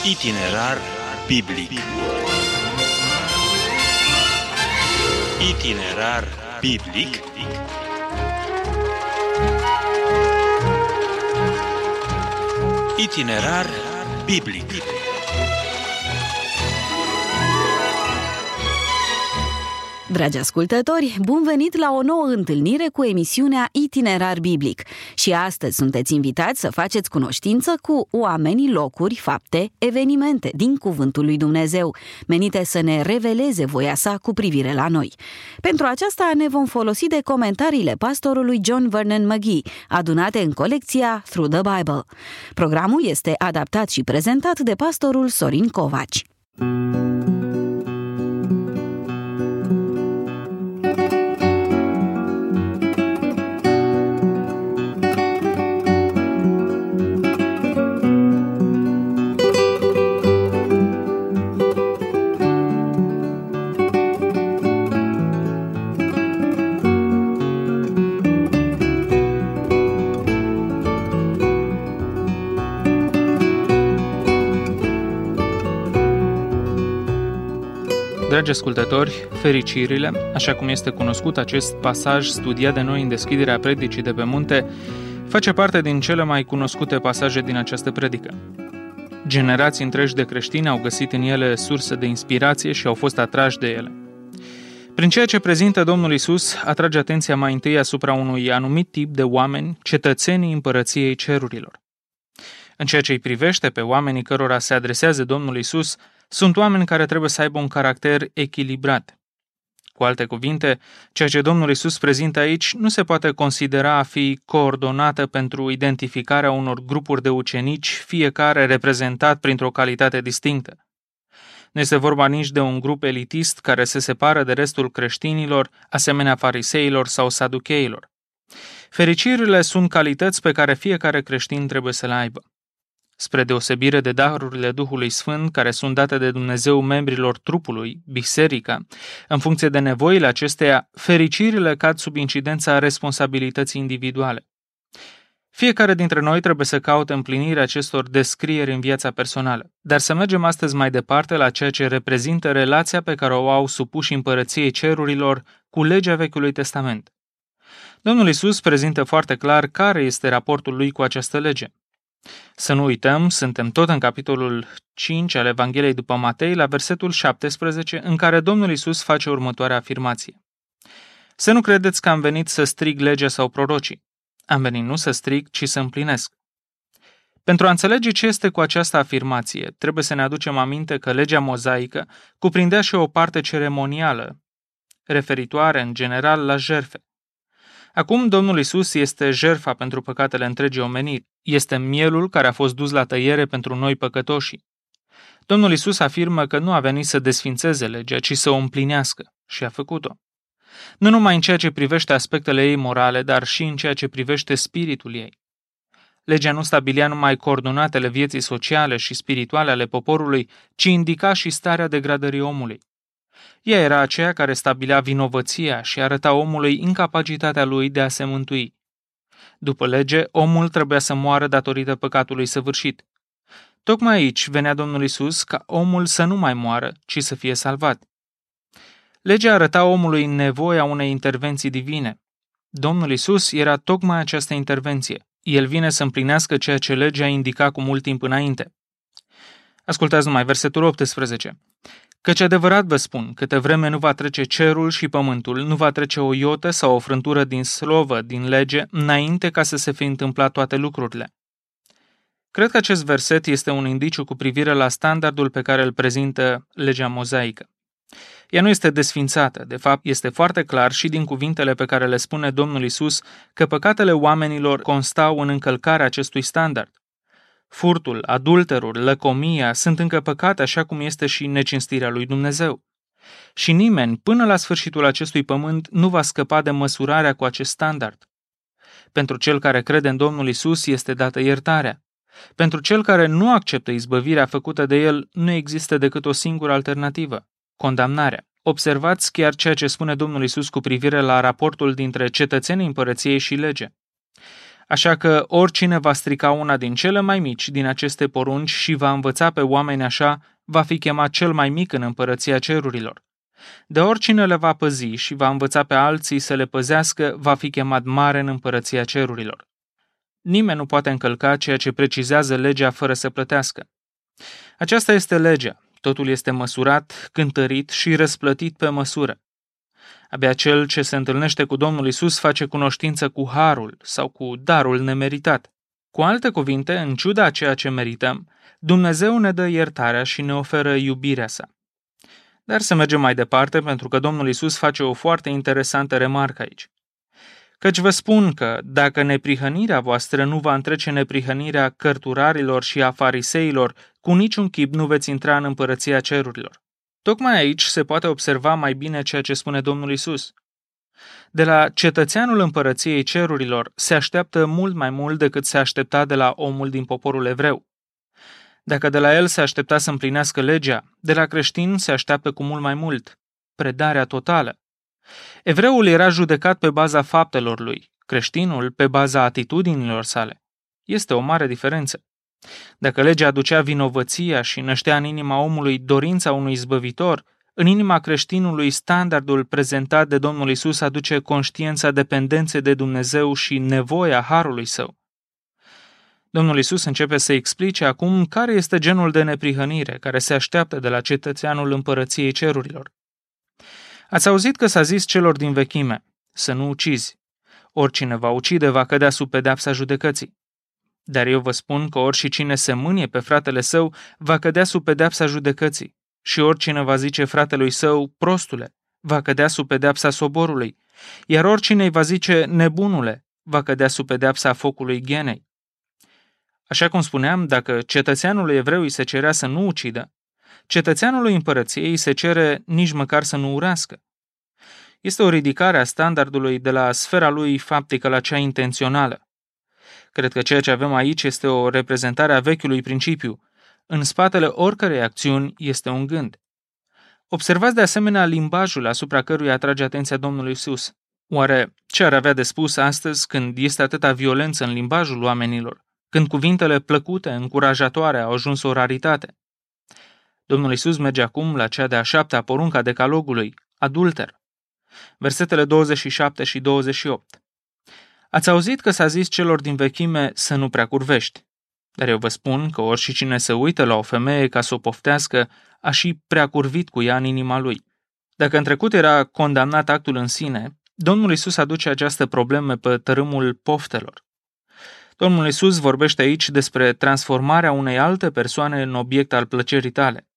Itinerar biblic. Itinerar biblic. Itinerar biblic. Dragi ascultători, bun venit la o nouă întâlnire cu emisiunea Itinerar Biblic. Și astăzi sunteți invitați să faceți cunoștință cu oamenii, locuri, fapte, evenimente din Cuvântul lui Dumnezeu, menite să ne reveleze voia sa cu privire la noi. Pentru aceasta ne vom folosi de comentariile pastorului John Vernon McGee, adunate în colecția Through the Bible. Programul este adaptat și prezentat de pastorul Sorin Covaci. Dragi ascultători, fericirile, așa cum este cunoscut acest pasaj studiat de noi în deschiderea predicii de pe munte, face parte din cele mai cunoscute pasaje din această predică. Generații întregi de creștini au găsit în ele surse de inspirație și au fost atrași de ele. Prin ceea ce prezintă Domnul Iisus, atrage atenția mai întâi asupra unui anumit tip de oameni, cetățenii împărăției cerurilor. În ceea ce îi privește pe oamenii cărora se adresează Domnul Iisus, sunt oameni care trebuie să aibă un caracter echilibrat. Cu alte cuvinte, ceea ce Domnul Iisus prezintă aici nu se poate considera a fi coordonată pentru identificarea unor grupuri de ucenici, fiecare reprezentat printr-o calitate distinctă. Nu este vorba nici de un grup elitist care se separă de restul creștinilor, asemenea fariseilor sau saducheilor. Fericirile sunt calități pe care fiecare creștin trebuie să le aibă. Spre deosebire de darurile Duhului Sfânt, care sunt date de Dumnezeu membrilor trupului, biserica, în funcție de nevoile acesteia, fericirile cad sub incidența responsabilității individuale. Fiecare dintre noi trebuie să caute împlinirea acestor descrieri în viața personală, dar să mergem astăzi mai departe la ceea ce reprezintă relația pe care o au supuși împărăției cerurilor cu legea Vechiului Testament. Domnul Iisus prezintă foarte clar care este raportul lui cu această lege. Să nu uităm, suntem tot în capitolul 5 al Evangheliei după Matei, la versetul 17, în care Domnul Iisus face următoarea afirmație. Să nu credeți că am venit să strig legea sau prorocii. Am venit nu să strig, ci să împlinesc. Pentru a înțelege ce este cu această afirmație, trebuie să ne aducem aminte că legea mozaică cuprindea și o parte ceremonială, referitoare în general la jertfe. Acum Domnul Iisus este jertfa pentru păcatele întregii omeniri, este mielul care a fost dus la tăiere pentru noi păcătoșii. Domnul Iisus afirmă că nu a venit să desfințeze legea, ci să o împlinească și a făcut-o. Nu numai în ceea ce privește aspectele ei morale, dar și în ceea ce privește spiritul ei. Legea nu stabilea numai coordonatele vieții sociale și spirituale ale poporului, ci indica și starea degradării omului. Ea era aceea care stabilea vinovăția și arăta omului incapacitatea lui de a se mântui. După lege, omul trebuia să moară datorită păcatului săvârșit. Tocmai aici venea Domnul Iisus ca omul să nu mai moară, ci să fie salvat. Legea arăta omului nevoia unei intervenții divine. Domnul Iisus era tocmai această intervenție. El vine să împlinească ceea ce legea indica cu mult timp înainte. Ascultați numai versetul 18. Căci adevărat vă spun, câte vreme nu va trece cerul și pământul, nu va trece o iotă sau o frântură din slovă, din lege, înainte ca să se fi întâmplat toate lucrurile. Cred că acest verset este un indiciu cu privire la standardul pe care îl prezintă legea mozaică. Ea nu este desfințată, de fapt este foarte clar și din cuvintele pe care le spune Domnul Iisus că păcatele oamenilor constau în încălcarea acestui standard. Furtul, adulterul, lăcomia sunt încă păcate, așa cum este și necinstirea lui Dumnezeu. Și nimeni, până la sfârșitul acestui pământ, nu va scăpa de măsurarea cu acest standard. Pentru cel care crede în Domnul Iisus este dată iertarea. Pentru cel care nu acceptă izbăvirea făcută de el, nu există decât o singură alternativă, condamnarea. Observați chiar ceea ce spune Domnul Iisus cu privire la raportul dintre cetățenii împărăției și lege. Așa că oricine va strica una din cele mai mici din aceste porunci și va învăța pe oameni așa, va fi chemat cel mai mic în împărăția cerurilor. De oricine le va păzi și va învăța pe alții să le păzească, va fi chemat mare în împărăția cerurilor. Nimeni nu poate încălca ceea ce precizează legea fără să plătească. Aceasta este legea. Totul este măsurat, cântărit și răsplătit pe măsură. Abia cel ce se întâlnește cu Domnul Iisus face cunoștință cu harul sau cu darul nemeritat. Cu alte cuvinte, în ciuda a ceea ce merităm, Dumnezeu ne dă iertarea și ne oferă iubirea sa. Dar să mergem mai departe, pentru că Domnul Iisus face o foarte interesantă remarcă aici. Căci vă spun că, dacă neprihănirea voastră nu va întrece neprihănirea cărturarilor și a fariseilor, cu niciun chip nu veți intra în împărăția cerurilor. Tocmai aici se poate observa mai bine ceea ce spune Domnul Iisus. De la cetățeanul împărăției cerurilor se așteaptă mult mai mult decât se aștepta de la omul din poporul evreu. Dacă de la el se aștepta să împlinească legea, de la creștin se așteaptă cu mult mai mult, predarea totală. Evreul era judecat pe baza faptelor lui, creștinul pe baza atitudinilor sale. Este o mare diferență. Dacă legea aducea vinovăția și năștea în inima omului dorința unui izbăvitor, în inima creștinului standardul prezentat de Domnul Iisus aduce conștiința dependenței de Dumnezeu și nevoia harului său. Domnul Iisus începe să explice acum care este genul de neprihănire care se așteaptă de la cetățeanul împărăției cerurilor. Ați auzit că s-a zis celor din vechime, să nu ucizi. Oricine va ucide va cădea sub pedeapsa judecății. Dar eu vă spun că oricine se mânie pe fratele său va cădea sub pedeapsa judecății. Și oricine va zice fratelui său, prostule, va cădea sub pedeapsa soborului. Iar oricine îi va zice, nebunule, va cădea sub pedeapsa focului ghenei. Așa cum spuneam, dacă cetățeanului evreu îi se cerea să nu ucidă, cetățeanului împărăției îi se cere nici măcar să nu urască. Este o ridicare a standardului de la sfera lui faptică la cea intențională. Cred că ceea ce avem aici este o reprezentare a vechiului principiu. În spatele oricărei acțiuni este un gând. Observați de asemenea limbajul asupra căruia atrage atenția Domnului Iisus. Oare ce ar avea de spus astăzi când este atâta violență în limbajul oamenilor? Când cuvintele plăcute, încurajatoare au ajuns o raritate? Domnul Iisus merge acum la cea de-a 7-a poruncă a decalogului, adulter. Versetele 27 și 28. Ați auzit că s-a zis celor din vechime să nu prea curvești. Dar eu vă spun că oricine se uită la o femeie ca să o poftească, a și prea curvit cu ea în inima lui. Dacă în trecut era condamnat actul în sine, Domnul Iisus aduce această problemă pe tărâmul poftelor. Domnul Iisus vorbește aici despre transformarea unei alte persoane în obiect al plăcerii tale.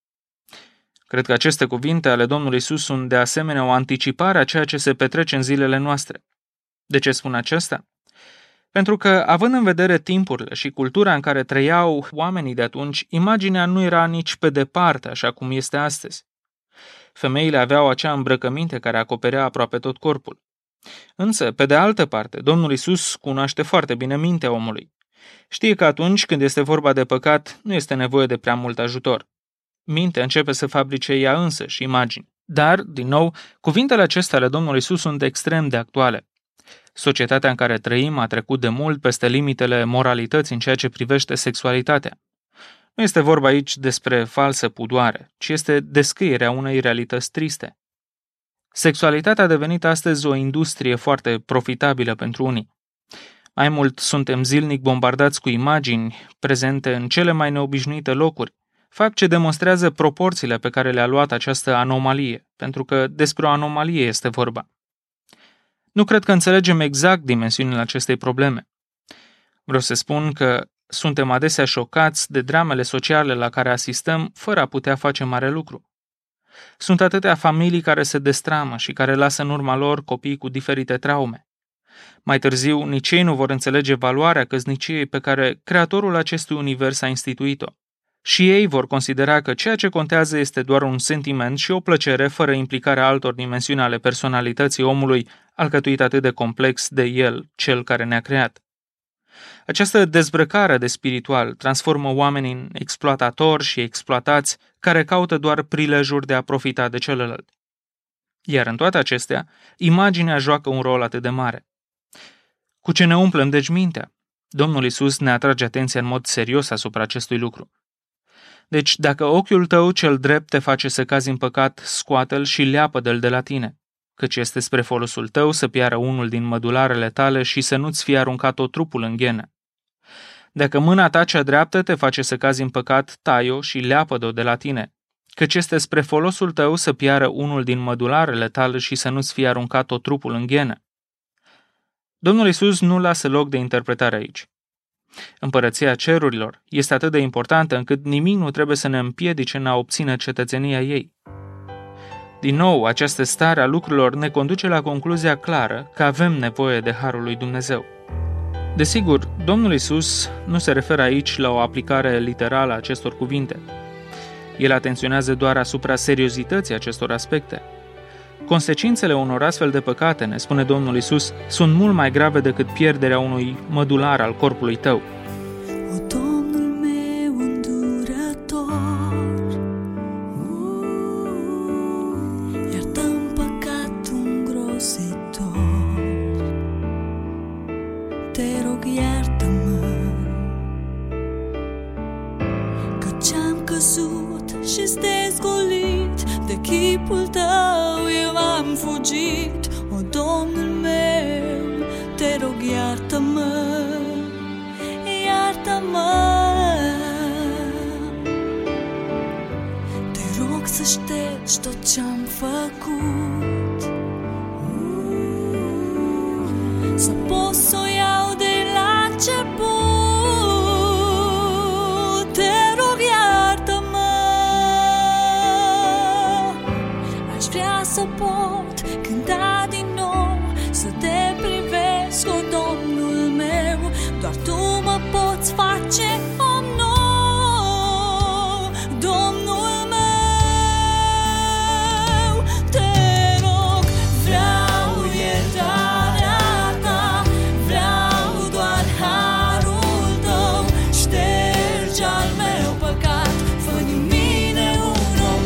Cred că aceste cuvinte ale Domnului Iisus sunt de asemenea o anticipare a ceea ce se petrece în zilele noastre. De ce spun aceasta? Pentru că, având în vedere timpurile și cultura în care trăiau oamenii de atunci, imaginea nu era nici pe departe așa cum este astăzi. Femeile aveau acea îmbrăcăminte care acoperea aproape tot corpul. Însă, pe de altă parte, Domnul Iisus cunoaște foarte bine mintea omului. Știe că atunci când este vorba de păcat, nu este nevoie de prea mult ajutor. Mintea începe să fabrice ea însăși imagini. Dar, din nou, cuvintele acestea ale Domnului Iisus sunt extrem de actuale. Societatea în care trăim a trecut de mult peste limitele moralității în ceea ce privește sexualitatea. Nu este vorba aici despre falsă pudoare, ci este descrierea unei realități triste. Sexualitatea a devenit astăzi o industrie foarte profitabilă pentru unii. Mai mult, suntem zilnic bombardați cu imagini prezente în cele mai neobișnuite locuri, fapt ce demonstrează proporțiile pe care le-a luat această anomalie, pentru că despre o anomalie este vorba. Nu cred că înțelegem exact dimensiunile acestei probleme. Vreau să spun că suntem adesea șocați de dramele sociale la care asistăm fără a putea face mare lucru. Sunt atâtea familii care se destramă și care lasă în urma lor copii cu diferite traume. Mai târziu, nici ei nu vor înțelege valoarea căsniciei pe care Creatorul acestui univers a instituit-o. Și ei vor considera că ceea ce contează este doar un sentiment și o plăcere fără implicarea altor dimensiuni ale personalității omului, alcătuit atât de complex de el, cel care ne-a creat. Această dezbrăcare de spiritual transformă oamenii în exploatatori și exploatați care caută doar prilejuri de a profita de celălalt. Iar în toate acestea, imaginea joacă un rol atât de mare. Cu ce ne umplem deci mintea? Domnul Iisus ne atrage atenția în mod serios asupra acestui lucru. Deci, dacă ochiul tău cel drept te face să cazi în păcat, scoate-l și leapă-l de la tine, căci este spre folosul tău să piară unul din mădularele tale și să nu-ți fie aruncat tot trupul în ghenă. Dacă mâna ta cea dreaptă te face să cazi în păcat, tai-o și leapă-o de la tine, căci este spre folosul tău să piară unul din mădularele tale și să nu-ți fie aruncat tot trupul în ghenă. Domnul Iisus nu lasă loc de interpretare aici. Împărăția cerurilor este atât de importantă încât nimic nu trebuie să ne împiedice în a obține cetățenia ei. Din nou, această stare a lucrurilor ne conduce la concluzia clară că avem nevoie de harul lui Dumnezeu. Desigur, Domnul Iisus nu se referă aici la o aplicare literală a acestor cuvinte. El atenționează doar asupra seriozității acestor aspecte. Consecințele unor astfel de păcate, ne spune Domnul Iisus, sunt mult mai grave decât pierderea unui mădular al corpului tău. O, Domnul meu îndurător, iartă-mi păcatul îngrozitor. Te rog, iartă-mă, căci am căzut și-s dezgolit, de chipul tău eu am fugit. O, Domnul meu, te rog, iartă-mă, iartă-mă. Te rog să ștergi tot ce-am făcut, să pot să o iau de la început. Te rog, iartă-mă, aș vrea să pot cânta din nou, să te privesc, o, Domnul meu, doar tu mă poți face om nou, Domnul meu. Te rog, vreau iertarea ta, vreau doar harul tău, ștergi al meu păcat, fă din mine un om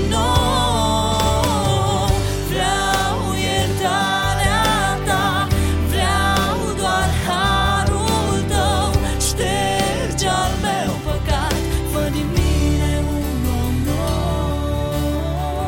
nou. Vreau iertarea ta, vreau doar harul tău, ștergi al meu păcat, fă din mine un om nou.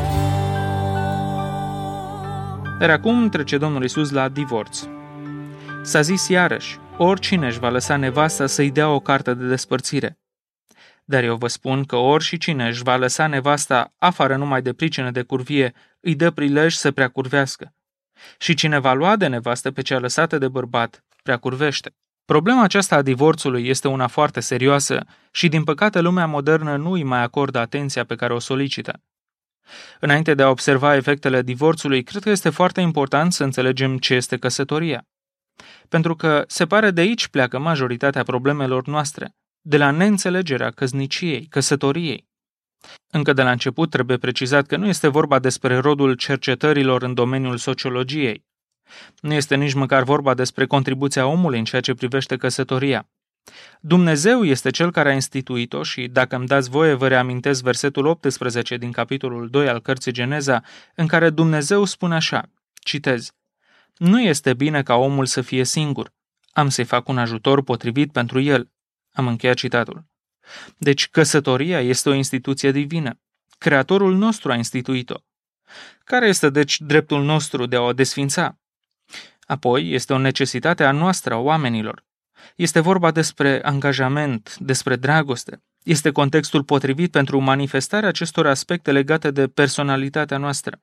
Dar acum trece Domnul Iisus la divorț. S-a zis iarăși, oricine își va lăsa nevasta să-i dea o carte de despărțire. Dar eu vă spun că oricine își va lăsa nevasta afară numai de pricină de curvie, îi dă prilej să preacurvească. Și cine va lua de nevastă pe cea lăsată de bărbat, preacurvește. Problema aceasta a divorțului este una foarte serioasă și, din păcate, lumea modernă nu îi mai acordă atenția pe care o solicită. Înainte de a observa efectele divorțului, cred că este foarte important să înțelegem ce este căsătoria. Pentru că se pare de aici pleacă majoritatea problemelor noastre, de la neînțelegerea căsniciei, căsătoriei. Încă de la început trebuie precizat că nu este vorba despre rodul cercetărilor în domeniul sociologiei. Nu este nici măcar vorba despre contribuția omului în ceea ce privește căsătoria. Dumnezeu este Cel care a instituit-o și, dacă îmi dați voie, vă reamintesc versetul 18 din capitolul 2 al cărții Geneza, în care Dumnezeu spune așa, citez, nu este bine ca omul să fie singur, am să-i fac un ajutor potrivit pentru el. Am încheiat citatul. Deci căsătoria este o instituție divină. Creatorul nostru a instituit-o. Care este deci dreptul nostru de a o desfința? Apoi este o necesitate a noastră, a oamenilor. Este vorba despre angajament, despre dragoste. Este contextul potrivit pentru manifestarea acestor aspecte legate de personalitatea noastră.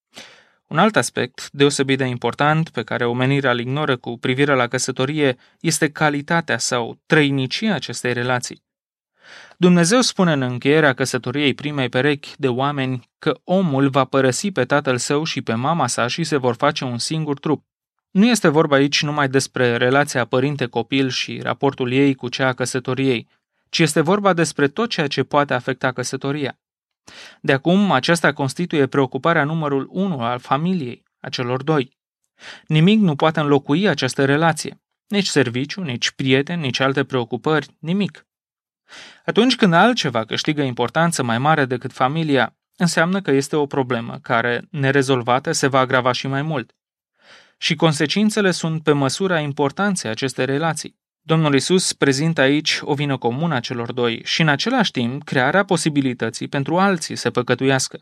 Un alt aspect deosebit de important pe care omenirea îl ignoră cu privire la căsătorie este calitatea sau trăinicia acestei relații. Dumnezeu spune în încheierea căsătoriei primei perechi de oameni că omul va părăsi pe tatăl său și pe mama sa și se vor face un singur trup. Nu este vorba aici numai despre relația părinte-copil și raportul ei cu cea a căsătoriei, ci este vorba despre tot ceea ce poate afecta căsătoria. De acum, aceasta constituie preocuparea numărul 1 al familiei, a celor doi. Nimic nu poate înlocui această relație, nici serviciu, nici prieteni, nici alte preocupări, nimic. Atunci când altceva câștigă importanță mai mare decât familia, înseamnă că este o problemă care, nerezolvată, se va agrava și mai mult. Și consecințele sunt pe măsura importanței acestei relații. Domnul Iisus prezintă aici o vină comună a celor doi și în același timp crearea posibilității pentru alții să păcătuiască.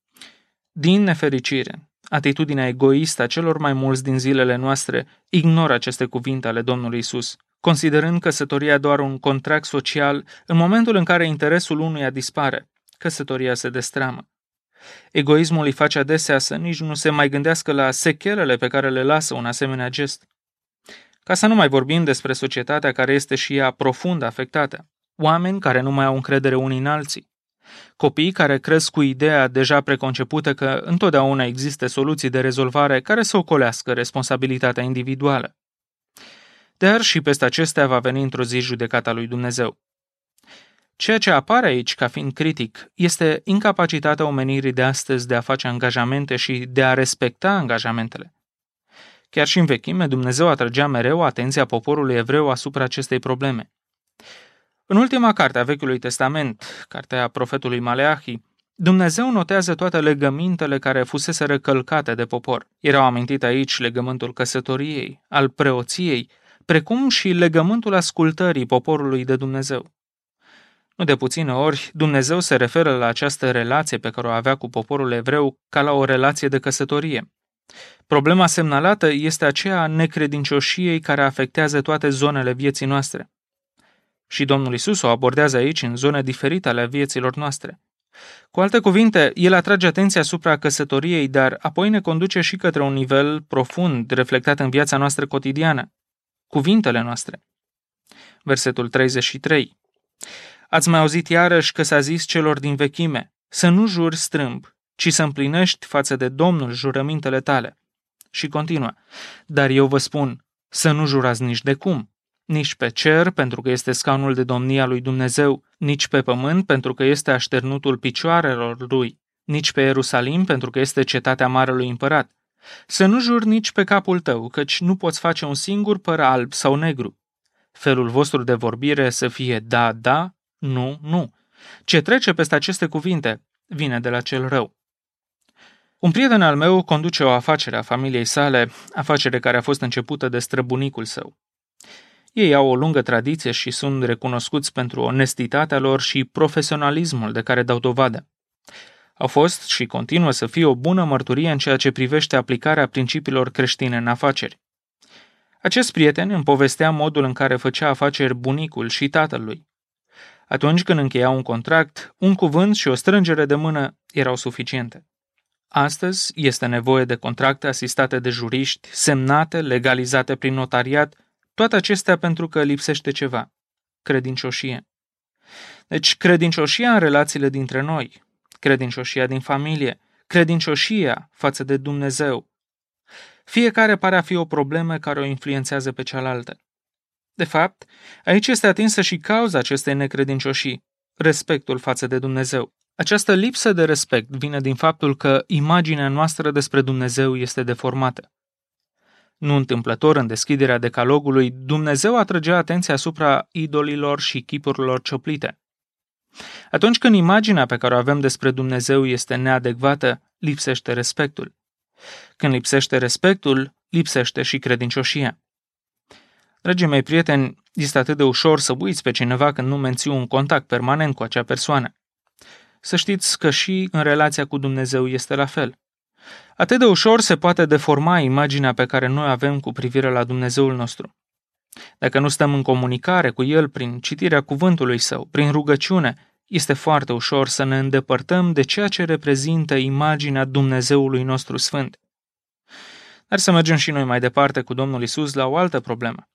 Din nefericire, atitudinea egoistă a celor mai mulți din zilele noastre ignoră aceste cuvinte ale Domnului Iisus, considerând căsătoria doar un contract social în momentul în care interesul unuia dispare, căsătoria se destramă. Egoismul îi face adesea să nici nu se mai gândească la sechelele pe care le lasă un asemenea gest. Ca să nu mai vorbim despre societatea care este și ea profund afectată, oameni care nu mai au încredere unii în alții, copii care cresc cu ideea deja preconcepută că întotdeauna există soluții de rezolvare care să ocolească responsabilitatea individuală. Dar și peste acestea va veni într-o zi judecata lui Dumnezeu. Ceea ce apare aici ca fiind critic este incapacitatea omenirii de astăzi de a face angajamente și de a respecta angajamentele. Chiar și în vechime, Dumnezeu atrăgea mereu atenția poporului evreu asupra acestei probleme. În ultima carte a Vechiului Testament, cartea profetului Maleahi, Dumnezeu notează toate legămintele care fuseseră călcate de popor. Erau amintite aici legământul căsătoriei, al preoției, precum și legământul ascultării poporului de Dumnezeu. Nu de puține ori, Dumnezeu se referă la această relație pe care o avea cu poporul evreu ca la o relație de căsătorie. Problema semnalată este aceea a necredincioșiei care afectează toate zonele vieții noastre. Și Domnul Iisus o abordează aici în zone diferite ale vieților noastre. Cu alte cuvinte, El atrage atenția asupra căsătoriei, dar apoi ne conduce și către un nivel profund reflectat în viața noastră cotidiană, cuvintele noastre. Versetul 33. Ați mai auzit iarăși că s-a zis celor din vechime, să nu juri strâmb, ci să împlinești față de Domnul jurămintele tale. Și continuă, dar eu vă spun, să nu jurați nici de cum, nici pe cer, pentru că este scaunul de domnia lui Dumnezeu, nici pe pământ, pentru că este așternutul picioarelor lui, nici pe Ierusalim, pentru că este cetatea marelui împărat. Să nu juri nici pe capul tău, căci nu poți face un singur păr alb sau negru. Felul vostru de vorbire să fie da, da, nu, nu. Ce trece peste aceste cuvinte vine de la cel rău. Un prieten al meu conduce o afacere a familiei sale, afacere care a fost începută de străbunicul său. Ei au o lungă tradiție și sunt recunoscuți pentru onestitatea lor și profesionalismul de care dau dovadă. Au fost și continuă să fie o bună mărturie în ceea ce privește aplicarea principiilor creștine în afaceri. Acest prieten îmi povestea modul în care făcea afaceri bunicul și tatăl lui. Atunci când încheiau un contract, un cuvânt și o strângere de mână erau suficiente. Astăzi este nevoie de contracte asistate de juriști, semnate, legalizate prin notariat, toate acestea pentru că lipsește ceva, credincioșie. Deci credincioșia în relațiile dintre noi, credincioșia din familie, credincioșia față de Dumnezeu. Fiecare pare a fi o problemă care o influențează pe cealaltă. De fapt, aici este atinsă și cauza acestei necredincioșii, respectul față de Dumnezeu. Această lipsă de respect vine din faptul că imaginea noastră despre Dumnezeu este deformată. Nu întâmplător, în deschiderea decalogului, Dumnezeu atrăgea atenția asupra idolilor și chipurilor cioplite. Atunci când imaginea pe care o avem despre Dumnezeu este neadecvată, lipsește respectul. Când lipsește respectul, lipsește și credincioșia. Dragii mei prieteni, este atât de ușor să uiți pe cineva când nu menții un contact permanent cu acea persoană. Să știți că și în relația cu Dumnezeu este la fel. Atât de ușor se poate deforma imaginea pe care noi avem cu privire la Dumnezeul nostru. Dacă nu stăm în comunicare cu El prin citirea cuvântului Său, prin rugăciune, este foarte ușor să ne îndepărtăm de ceea ce reprezintă imaginea Dumnezeului nostru sfânt. Dar să mergem și noi mai departe cu Domnul Iisus la o altă problemă.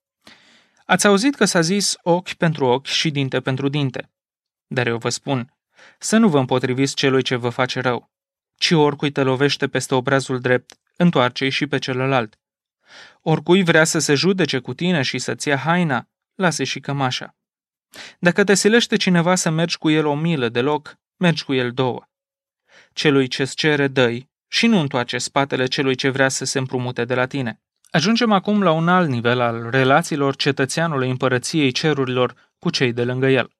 Ați auzit că s-a zis ochi pentru ochi și dinte pentru dinte. Dar eu vă spun, să nu vă împotriviți celui ce vă face rău, ci oricui te lovește peste obrazul drept, întoarce-i și pe celălalt. Oricui vrea să se judece cu tine și să-ți ia haina, lasă-i și cămașa. Dacă te silește cineva să mergi cu el o milă deloc, mergi cu el 2. Celui ce-ți cere, dă-i și nu întoarce spatele celui ce vrea să se împrumute de la tine. Ajungem acum la un alt nivel al relațiilor cetățeanului împărăției cerurilor cu cei de lângă el.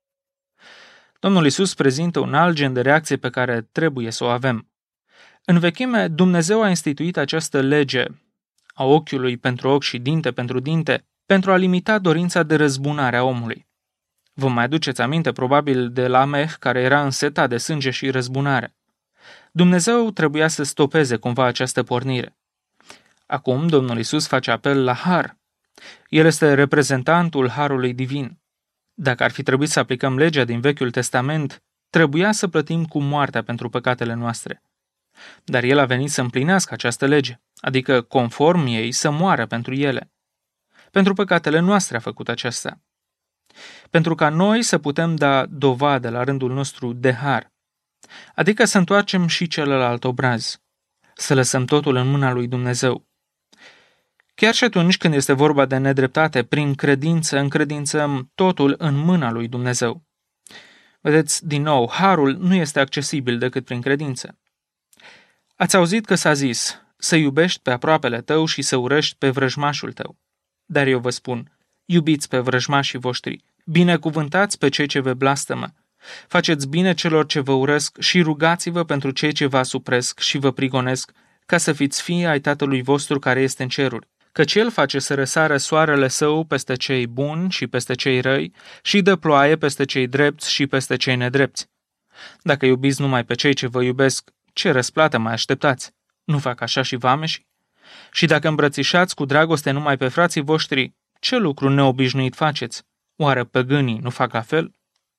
Domnul Iisus prezintă un alt gen de reacție pe care trebuie să o avem. În vechime, Dumnezeu a instituit această lege a ochiului pentru ochi și dinte pentru dinte pentru a limita dorința de răzbunare a omului. Vă mai aduceți aminte probabil de Lameh, care era însetat de sânge și răzbunare. Dumnezeu trebuia să stopeze cumva această pornire. Acum Domnul Iisus face apel la har. El este reprezentantul harului divin. Dacă ar fi trebuit să aplicăm legea din Vechiul Testament, trebuia să plătim cu moartea pentru păcatele noastre. Dar El a venit să împlinească această lege, adică conform ei să moară pentru ele. Pentru păcatele noastre a făcut aceasta. Pentru ca noi să putem da dovadă la rândul nostru de har, adică să întoarcem și celălalt obraz, să lăsăm totul în mâna lui Dumnezeu. Chiar și atunci când este vorba de nedreptate, prin credință încredințăm totul în mâna lui Dumnezeu. Vedeți, din nou, harul nu este accesibil decât prin credință. Ați auzit că s-a zis, să iubești pe aproapele tău și să urăști pe vrăjmașul tău. Dar eu vă spun, iubiți pe vrăjmașii voștri, binecuvântați pe cei ce vă blastămă, faceți bine celor ce vă urăsc și rugați-vă pentru cei ce vă asupresc și vă prigonesc, ca să fiți fii ai Tatălui vostru care este în ceruri. Căci El face să răsară soarele Său peste cei buni și peste cei răi și dă ploaie peste cei drepți și peste cei nedrepți. Dacă iubiți numai pe cei ce vă iubesc, ce răsplată mai așteptați? Nu fac așa și vameșii? Și dacă îmbrățișați cu dragoste numai pe frații voștri, ce lucru neobișnuit faceți? Oare păgânii nu fac la fel?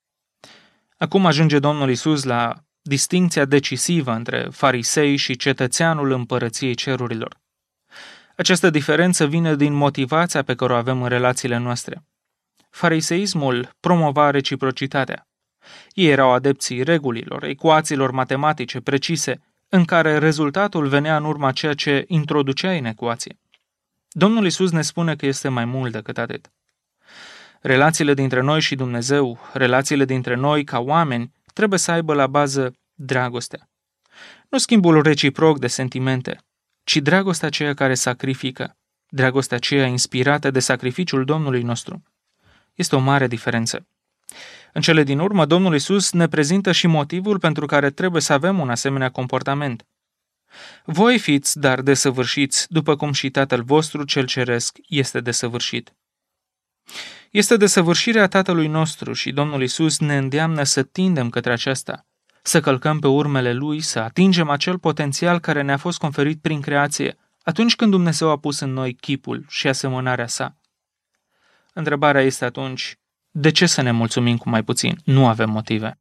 Acum ajunge Domnul Iisus la distincția decisivă între farisei și cetățeanul împărăției cerurilor. Această diferență vine din motivația pe care o avem în relațiile noastre. Fariseismul promova reciprocitatea. Ei erau adepții regulilor, ecuațiilor matematice precise, în care rezultatul venea în urma ceea ce introducea în ecuație. Domnul Iisus ne spune că este mai mult decât atât. Relațiile dintre noi și Dumnezeu, relațiile dintre noi ca oameni, trebuie să aibă la bază dragostea. Nu schimbul reciproc de sentimente, ci dragostea aceea care sacrifică, dragostea aceea inspirată de sacrificiul Domnului nostru. Este o mare diferență. În cele din urmă, Domnul Iisus ne prezintă și motivul pentru care trebuie să avem un asemenea comportament. Voi fiți, dar desăvârșiți, după cum și Tatăl vostru cel ceresc este desăvârșit. Este desăvârșirea Tatălui nostru și Domnul Iisus ne îndeamnă să tindem către aceasta, să călcăm pe urmele Lui, să atingem acel potențial care ne-a fost conferit prin creație, atunci când Dumnezeu a pus în noi chipul și asemănarea Sa. Întrebarea este atunci, de ce să ne mulțumim cu mai puțin? Nu avem motive.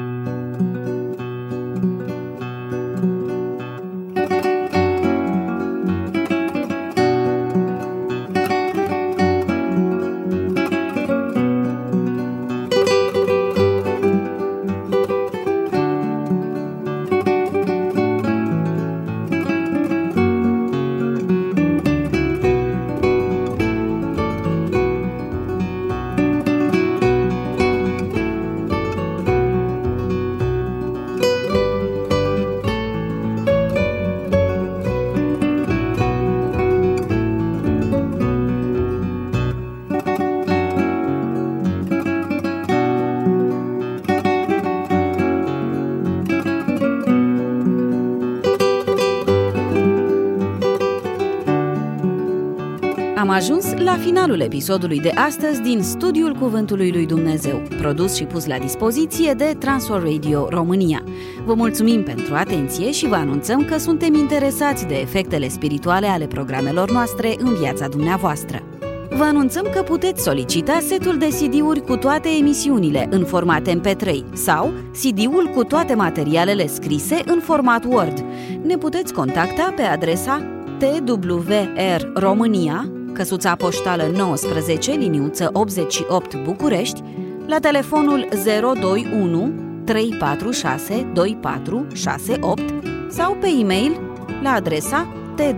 Am ajuns la finalul episodului de astăzi din Studiul Cuvântului lui Dumnezeu, produs și pus la dispoziție de Transworld Radio România. Vă mulțumim pentru atenție și vă anunțăm că suntem interesați de efectele spirituale ale programelor noastre în viața dumneavoastră. Vă anunțăm că puteți solicita setul de CD-uri cu toate emisiunile în format MP3 sau CD-ul cu toate materialele scrise în format Word. Ne puteți contacta pe adresa TWR România, căsuța poștală 19, liniuță 88 București, la telefonul 021 346 2468 sau pe e-mail la adresa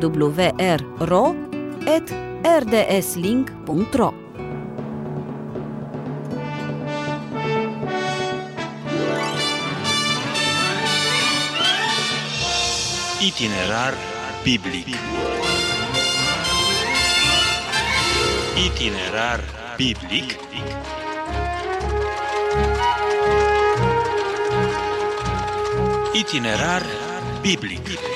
twrro@rdslink.ro. Itinerar biblic. Itinerar biblic. Itinerar biblic.